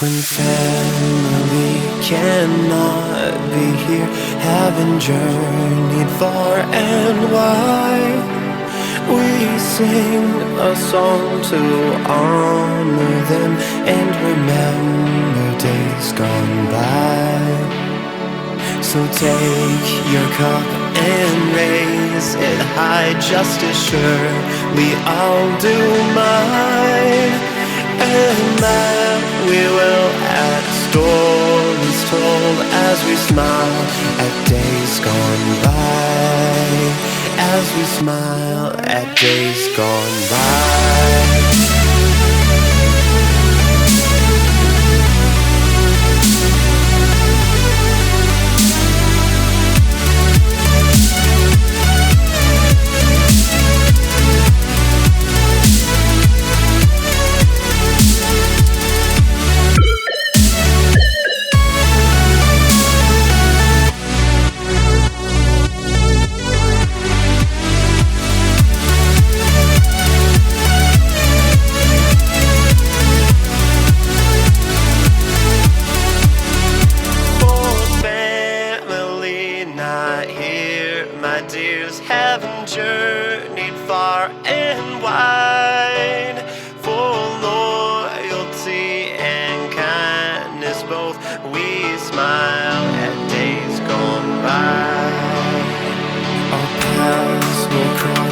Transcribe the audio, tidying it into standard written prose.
When family cannot be here, having journeyed far and wide, we sing a song to honor them and remember days gone by. So take your cup and raise it high, just as surely I'll do mine. And that we will add stories told as we smile at days gone by. As we smile at days gone by. My dears, haven't journeyed far and wide. For loyalty and kindness both, we smile at days gone by. Our paths will cross